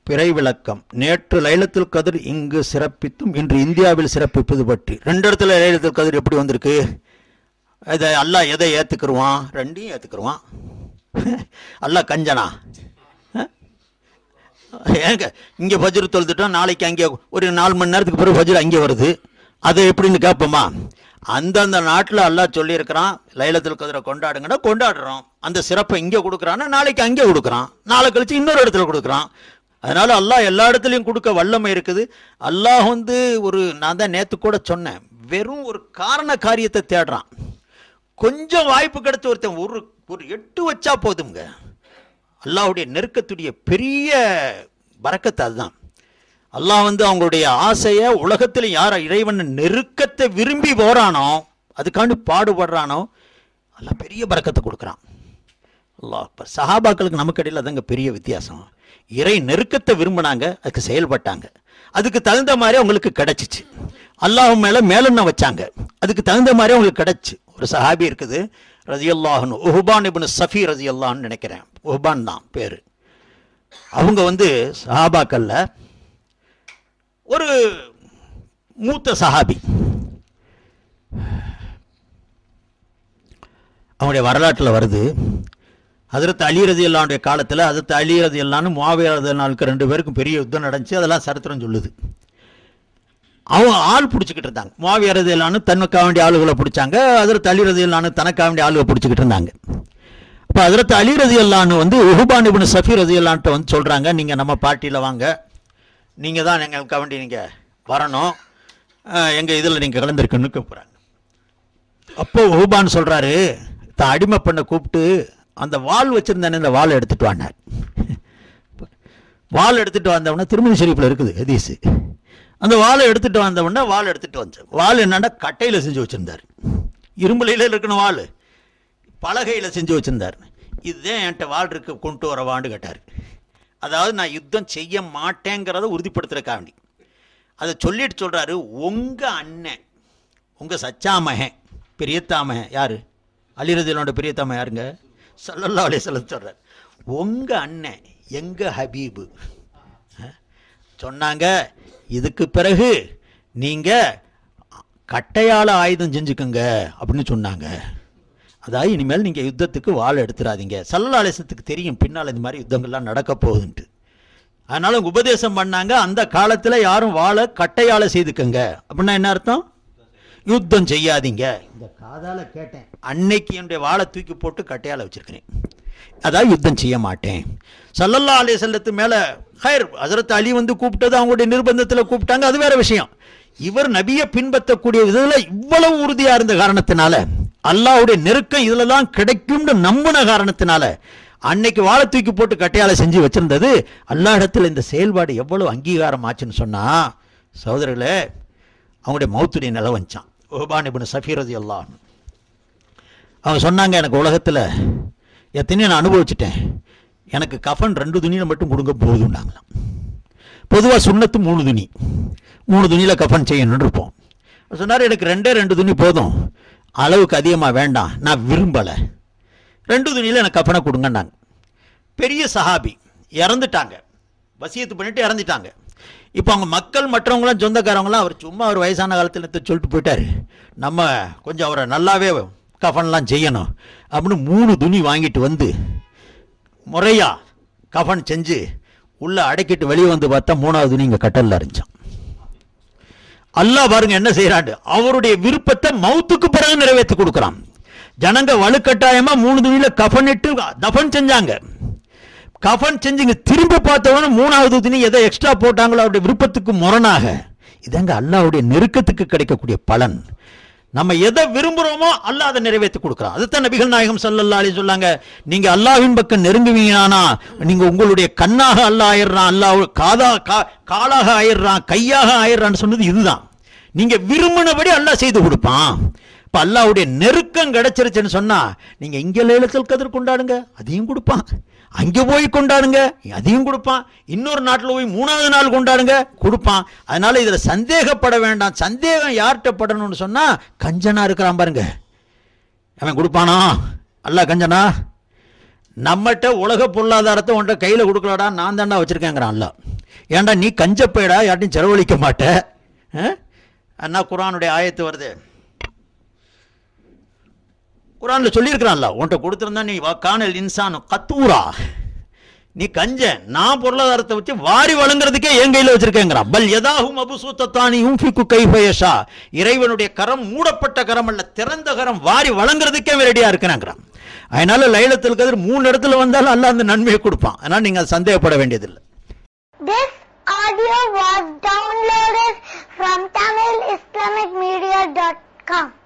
பிறை விளக்கம். நேற்று லைலத்துல் கதிர் இங்கு சிறப்பித்தும் இன்று இந்தியாவில் சிறப்பிப்பது பற்றி. 2 இடத்துல லைலத்துல் கதிர் எப்படி வந்திருக்கு? இதை அல்லாஹ் எதை ஏற்றுக்குருவான்? 2ஐயும் ஏற்றுக்குருவான். அல்லாஹ் கஞ்சனா? ஏங்க இங்கே ஃபஜ்ர் தொழுதுட்டோம், நாளைக்கு அங்கே ஒரு 4 மணி நேரத்துக்கு பிறகு ஃபஜ்ர் அங்கே வருது, அது எப்படின்னு கேட்போமா? அந்தந்த நாட்டில் அல்லாஹ் சொல்லியிருக்கிறான் லைலத்துல் கதிரை கொண்டாடுங்கன்னா கொண்டாடுறோம். அந்த சிறப்பை இங்கே கொடுக்குறான்னா நாளைக்கு அங்கே கொடுக்குறான், நாளை கழிச்சு இன்னொரு இடத்துல கொடுக்குறான். அதனால அல்லாஹ் எல்லா இடத்துலையும் கொடுக்க வல்லமை இருக்குது. அல்லாஹ் நான் தான் நேற்று கூட சொன்னேன், வெறும் ஒரு காரண காரியத்தை தேடுறான். கொஞ்சம் வாய்ப்பு கிடைச்ச ஒருத்தன் ஒரு 8 வச்சா போதுங்க. அல்லாஹ்வுடைய நெருக்கத்துடைய பெரிய பரக்கத்து அதுதான். அல்லாஹ் அவங்களுடைய ஆசையை உலகத்தில் யார் இறைவன் நெருக்கத்தை விரும்பி போறானோ, அதுக்காண்டி பாடுபடுறானோ, அல்லாஹ் பெரிய பரக்கத்தை கொடுக்குறான். அல்லாஹ் சஹாபாக்களுக்கு நமக்கு இடையில் அதுங்க பெரிய வித்தியாசம். இறை நெருக்கத்தை விரும்பினாங்க, அதுக்கு செயல்பட்டாங்க, அதுக்கு தகுந்த மாதிரி அவங்களுக்கு கிடைச்சிச்சு. அல்லாஹ் மேலெண்ண வச்சாங்க, அதுக்கு தகுந்த மாதிரி அவங்களுக்கு கிடைச்சு. ஒரு சஹாபி இருக்குது ரஸியல்லாஹு, உஹ்பான் இப்னு ஸஃபி ரஸியல்லாஹுன்னு நினைக்கிறேன், உஹ்பான் தான் பேரு. அவங்க சஹாபாக்கல்ல ஒரு மூத்த சஹாபி. அவங்களுடைய வரலாற்றில் வருது, ஹஜ்ரத் அலி ரலியல்லாஹுடைய காலத்தில் ஹஜ்ரத் அலி ரலியல்லாஹு முஆவியா ரலியல்லாஹுக்கு 2 பேருக்கும் பெரிய யுத்தம் நடந்துச்சு. அதெல்லாம் சரித்திரம் சொல்லுது. அவங்க ஆள் பிடிச்சிக்கிட்டு இருந்தாங்க. முஆவியா ரலியல்லாஹு தனக்காக வேண்டிய ஆளுகளை பிடிச்சாங்க, ஹஜ்ரத் அலி ரலியல்லாஹு தனக்காக வேண்டிய ஆளுகளை பிடிச்சிக்கிட்டு இருந்தாங்க. அப்போ ஹஜ்ரத் அலி ரலியல்லாஹு உஹ்பான் இப்னு ஸஃபி ரலியல்லாஹுட்ட சொல்கிறாங்க, நீங்கள் நம்ம பார்ட்டியில் வாங்க, நீங்கள் தான் எங்களுக்காக வேண்டி நீங்கள் வரணும், எங்கள் இதில் நீங்கள் கலந்துருக்குன்னு கூப்பிட்றாங்க. அப்போ உஹ்பான் சொல்கிறாரு, தான் அடிமை பண்ண கூப்பிட்டு அந்த வாள் வச்சுருந்தானே, இந்த வாளை எடுத்துகிட்டு வாண்டார். வாள் எடுத்துகிட்டு வந்தவொடனே திருமதி ஷெரீஃபில் இருக்குது ஹதீஸு. அந்த வாளை எடுத்துகிட்டு வந்தவொடனே வாள் என்னன்னா கட்டையில் செஞ்சு வச்சுருந்தார், இரும்புலையில் இருக்கணும் வாள், பலகையில் செஞ்சு வச்சுருந்தார். இதுதான் என்கிட்ட வாள் இருக்கு, கொண்டு வரவான்னு கேட்டார். அதாவது நான் யுத்தம் செய்ய மாட்டேங்கிறத உறுதிப்படுத்துறதுக்காக வேண்டி அதை சொல்லிட்டு சொல்கிறாரு, உங்கள் அண்ணன், உங்கள் சச்சாமகன், பெரியத்தாமகன் யார்? அலி ரலியல்லாஹு பெரியத்தாமகன் யாருங்க? ஸல்லல்லாஹு அலைஹி வஸல்லம் சொல்கிறார், உங்கள் அண்ணன் எங்கள் ஹபீபு சொன்னாங்க, இதுக்கு பிறகு நீங்கள் கட்டையால் ஆயுதம் செஞ்சுக்குங்க அப்படின்னு சொன்னாங்க. அதாவது இனிமேல் நீங்கள் யுத்தத்துக்கு வாள் எடுத்துடாதீங்க. ஸல்லல்லாஹு அலைஹி வஸல்லத்துக்கு தெரியும் பின்னால் இந்த மாதிரி யுத்தங்கள்லாம் நடக்க போகுதுன்ட்டு. அதனால உபதேசம் பண்ணாங்க, அந்த காலத்தில் யாரும் வாளை கட்டையால் செய்துக்கங்க. அப்படின்னா என்ன அர்த்தம்? யுத்தம் செய்யாதீங்க. இந்த காதால கேட்டேன், அன்னைக்கு என்னுடைய வாளை தூக்கி போட்டு கட்டையால் வச்சிருக்கிறேன், அதாவது யுத்தம் செய்ய மாட்டேன். ஸல்லல்லாஹு அலைஹி வஸல்லத்து மேலே ஹைர் ஹஜ்ரத் அலி கூப்பிட்டது அவங்களுடைய நிர்பந்தத்தில் கூப்பிட்டாங்க, அது வேற விஷயம். இவர் நபியை பின்பற்றக்கூடிய இதில் இவ்வளவு உறுதியாக இருந்த காரணத்தினால, அல்லாஹ்வுடைய நெருக்கம் இதில் தான் கிடைக்கும்னு நம்பின காரணத்தினால அன்னைக்கு வாழை தூக்கி போட்டு கட்டையால் செஞ்சு வச்சிருந்தது. அல்லாஹ் இடத்துல இந்த செயல்பாடு எவ்வளவு அங்கீகாரம் ஆச்சுன்னு சொன்னால், சகோதரர்களே, அவங்களுடைய மௌத்துடைய நிலை வந்துச்சான். உஹ்பான் இப்னு ஸஃபி ரலியல்லாஹு அன்ஹு அவங்க சொன்னாங்க, எனக்கு உலகத்தில் எத்தனையோ நான் அனுபவிச்சுட்டேன், எனக்கு கஃன் 2 துணியில் மட்டும் கொடுங்க போதும்னாங்களாம். பொதுவாக சுன்னத்து 3 துணி, 3 துணியில் கஃன் செய்யணும்னு இருப்போம். சொன்னார், எனக்கு 2 துணி போதும், அளவுக்கு அதிகமாக வேண்டாம், நான் விரும்பலை, 2 துணியில் எனக்கு கஃனை கொடுங்கன்னாங்க. பெரிய சஹாபி இறந்துட்டாங்க, வசியத்து பண்ணிட்டு இறந்துட்டாங்க. இப்போ அவங்க மக்கள் மற்றவங்களாம் சொந்தக்காரவங்களாம், அவர் சும்மா ஒரு வயசான காலத்தில் சொல்லிட்டு போயிட்டார், நம்ம கொஞ்சம் அவரை நல்லாவே கஃன்லாம் செய்யணும் அப்படின்னு 3 துணி வாங்கிட்டு முறையாக கஃன் செஞ்சு உள்ளே அடைக்கிட்டு வெளியே பார்த்தா 3வது துணி இங்கே கட்டலில் இருந்துச்சான். அல்லாஹ் பாருங்க என்ன செய்யறாண்டு, அவருடைய விருப்பத்தை மௌத்துக்கு பிறகு நிறைவேற்றி கொடுக்குறான். ஜனங்க வலுக்கட்டாயமா 3 துணியில கஃனிட்டு தஃபன் செஞ்சாங்க. கஃன் செஞ்சுங்க திரும்ப பார்த்தவொடனே 3வது துணி எதை எக்ஸ்ட்ரா போட்டாங்களோ அவருடைய விருப்பத்துக்கு முரணாக. இதங்க அல்லாஹ்வுடைய நெருக்கத்துக்கு கிடைக்கக்கூடிய பலன். நம்ம எதை விரும்புகிறோமோ அல்லாஹ் அதை நிறைவேற்றி கொடுக்குறான். அதுதான் நபிகள் நாயகம் ஸல்லல்லாஹு அலைஹி சொல்றாங்க, நீங்க அல்லாஹ்வின் பக்கம் நெருங்குவீங்கன்னா நீங்க உங்களுடைய கண்ணாக அல்லாஹ் ஆயிடுறான், அல்லாஹ் காலாக ஆயிடுறான், கையாக ஆயிடுறான்னு சொன்னது இதுதான். நீங்க விரும்பினபடி அல்லாஹ் செய்து கொடுப்பான். இப்போ அல்லாஹ்வுடைய நெருக்கம் கிடைச்சிருச்சுன்னு சொன்னா, நீங்க இங்கே லைலத்துல் கத்ர் கொண்டாடுங்க, அதையும் கொடுப்பான். அங்கே போய் கொண்டாடுங்க, அதையும் கொடுப்பான். இன்னொரு நாட்டில் போய் 3வது நாள் கொண்டாடுங்க, கொடுப்பான். அதனால இதில் சந்தேகப்பட வேண்டாம். சந்தேகம் யார்கிட்ட படணும்னு சொன்னா, கஞ்சனா இருக்கிறான் பாருங்க, அவன் கொடுப்பானா? அல்லாஹ் கஞ்சனா? நம்மகிட்ட உலக பொருளாதாரத்தை உன்ட்ட கையில் கொடுக்கலாடா, நான் தாண்டா வச்சிருக்கேங்கிறான் அல்லாஹ். ஏன்டா நீ கஞ்சப்பையடா, யார்ட்டையும் செலவழிக்க மாட்ட. அண்ணா குர்ஆனுடைய ஆயத்து வருது, குர்ஆன்ல சொல்லியிருக்கிறான்ல, உன்கிட்ட கொடுத்துருந்தா நீ கானல் இன்சான் கத்தூரா, நீ கஞ்ச, நான் பொருளாதாரத்தை வச்சு வாரி வழங்குறதுக்கே என் கையில் வச்சிருக்கேங்கிறான். பல் யதாஹும் அபுசூத்தத்தானி யுன்ஃபிகு கைஃப யஷா, இறைவனுடைய கரம் மூடப்பட்ட கரம் அல்ல, திறந்த கரம், வாரி வழங்குறதுக்கே ரெடியா இருக்கிறாங்கிறான். அதனால லைலத்துல் கத்ர் 3 இடத்துல வந்தாலும் அல்லாஹ் அந்த நன்மையை கொடுப்பான். அதனால நீங்க சந்தேகப்பட வேண்டியதில்லை. This audio was downloaded from TamilIslamicMedia.com.